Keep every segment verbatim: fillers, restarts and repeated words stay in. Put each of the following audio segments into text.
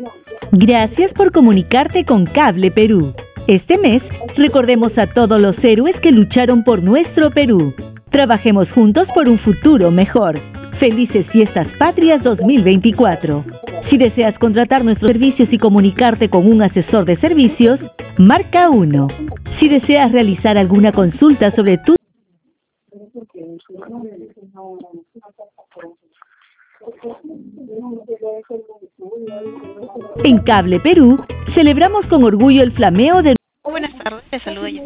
Gracias por comunicarte con Cable Perú. Este mes, recordemos a todos los héroes que lucharon por nuestro Perú. Trabajemos juntos por un futuro mejor. Felices Fiestas Patrias dos mil veinticuatro. Si deseas contratar nuestros servicios y comunicarte con un asesor de servicios, marca uno. Si deseas realizar alguna consulta sobre tu... En Cable Perú, celebramos con orgullo el flameo de... Buenas tardes, te saludo yo.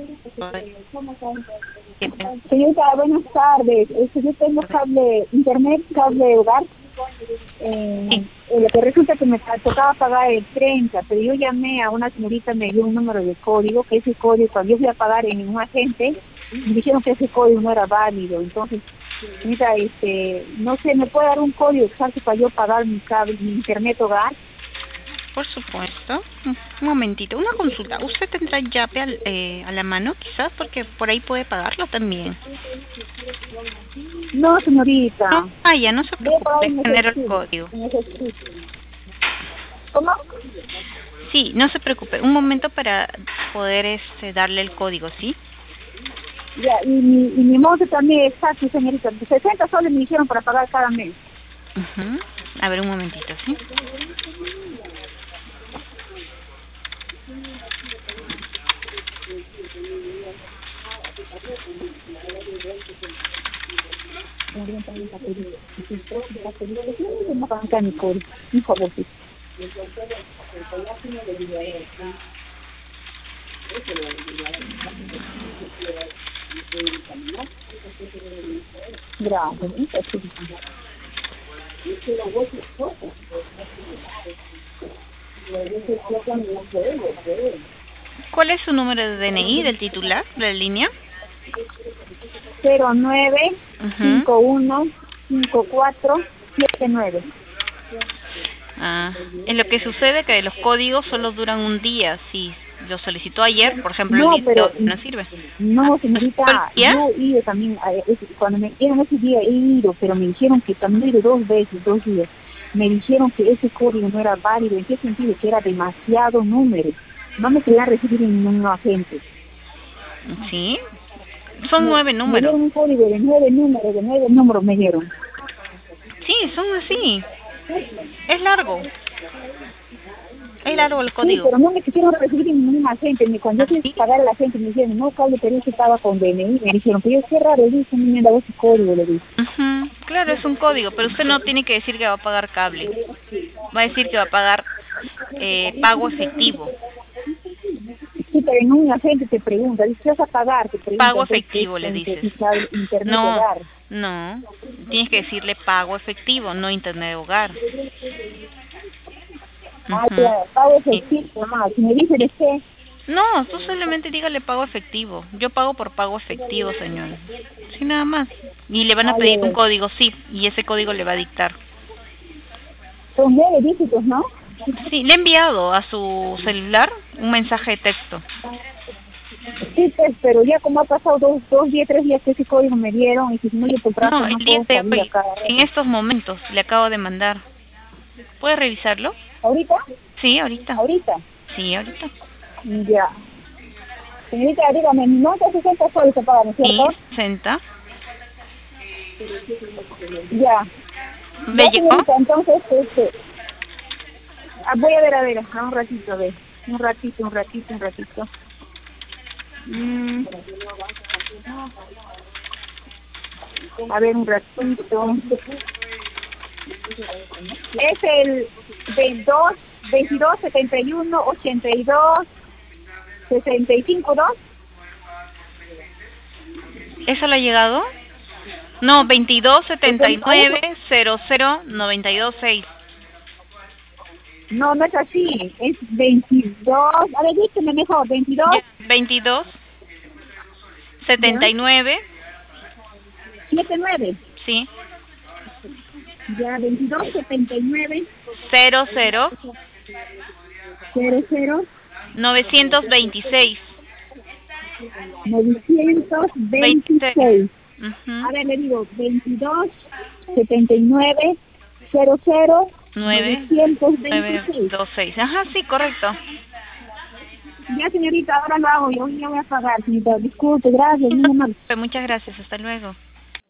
Señorita, buenas tardes. Este, yo tengo cable internet, cable hogar. Eh, Sí. eh, lo que resulta que me ta- tocaba pagar el treinta, pero yo llamé a una señorita, me dio un número de código, que ese código, cuando yo fui a pagar en un agente, me dijeron que ese código no era válido. Entonces, señorita, este, no sé, ¿me puede dar un código exacto para yo pagar mi cable, mi internet hogar? Por supuesto. Un un momentito, una consulta. ¿Usted tendrá llave al, eh, a la mano quizás? Porque por ahí puede pagarlo también. No, señorita. No, ah, ya, no se Voy a pagar preocupe, en genero el efectivo, código. en efectivo. ¿Cómo? Sí, no se preocupe. Un momento para poder este, darle el código, ¿sí? Ya, y mi, y mi monto también exacto, señorita. sesenta soles me dijeron para pagar cada mes. Ujú. A ver, un momentito, ¿sí? No pagan acá mi código, mi favorito. Gracias. ¿Cuál es su número de D N I del titular de la línea? cero nueve Ujú. cinco uno cinco cuatro siete nueve. Ah, en lo que sucede que los códigos solo duran un día. Si lo solicitó ayer, por ejemplo, No, el día de pero hoy no sirve. no, ¿Todo señorita, el día? yo he ido también, a- es- cuando me dieron ese día he ido, pero me dijeron que también he ido dos veces, dos días. Me dijeron que ese código no era válido. ¿En qué sentido? Que era demasiado número. No me querían recibir en ningún agente. Sí, son Me, nueve me números. dieron un código de nueve números, de nueve números me dieron. Sí, son así. Es largo. Es largo el Sí, código. pero no me quisieron recibir en ningún agente. Ni cuando yo fui ¿Así? a pagar a la gente me dijeron, no, Cable Perú que estaba con D N I. Me dijeron, pero yo qué raro, le dije, me han dado ese código, le dije. Ujú. Claro, es un código, pero usted no tiene que decir que va a pagar cable. Va a decir que va a pagar eh, pago efectivo. Sí, pero en un agente te pregunta, dice, ¿qué vas a pagar? Te pregunta, Pago entonces, ¿qué es efectivo, le con dices. cable, internet No, hogar? no. Tienes que decirle pago efectivo, no internet de hogar. Ah, Ujú. ya, pago Sí. efectivo, nomás. Si me dice de qué, No, tú solamente dígale pago efectivo. Yo pago por pago efectivo, señor. Sí, nada más. Y le van a ah, pedir ya, un ya. código S I F y ese código le va a dictar. Son nueve dígitos, ¿no? Sí, le he enviado a su celular un mensaje de texto. Sí, pues, pero ya como ha pasado dos, dos días, tres días que ese código me dieron, y si no yo por brazo No, el no día puedo de salir a hoy, cada en rato. estos momentos, le acabo de mandar. ¿Puede revisarlo? ¿Ahorita? Sí, ahorita. ¿Ahorita? Sí, ahorita. Ya. Señorita, dígame, mi nota es sesenta soles se paga, ¿no es Sí, cierto? sesenta. Ya. ¿Le Ya, llegó? señorita, entonces, este, ah, voy a ver, a ver, a un ratito, a ver. Un ratito, un ratito, un ratito. Mm. A ver, un ratito. Es el veintidós, veintidós, setenta y uno, ochenta y dos, sesenta y cinco, dos. ¿Eso le ha llegado? No, veintidós, setenta y Entonces, a nueve, eso- cero cero, noventa y dos, seis. No, no es así. Es veintidós. A ver, dígame mejor. veintidós. Ya, veintidós, setenta y nueve, setenta y nueve. sí, Ya, veintidós, setenta y nueve, cero cero, cero cero, novecientos veintiséis. novecientos veintiséis. veintiséis. Ujú. A ver, le digo, veintidós, setenta y nueve, cero cero, nueve nueve dos seis. Ajá, sí, correcto. Ya, señorita, ahora lo hago. Yo ya voy a pagar, señorita. Disculpe, gracias. Muy amable. Muchas gracias. Hasta luego.